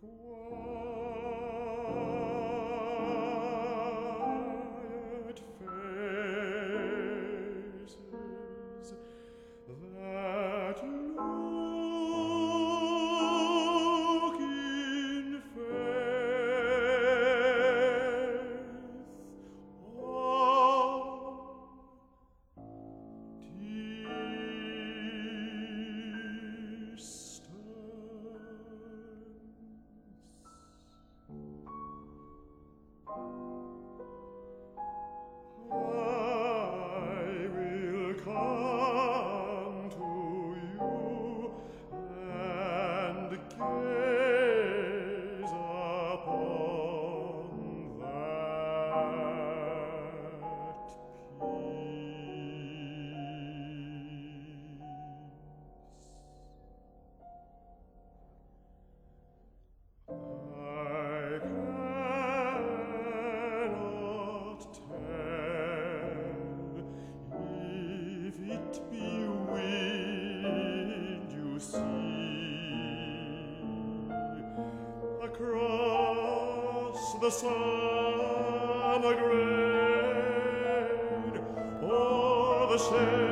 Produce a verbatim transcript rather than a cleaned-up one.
quiet faces that look in faith on I will come to you and gaze upon that peace. I cannot tell if it be wind you see across the summer grain or the shade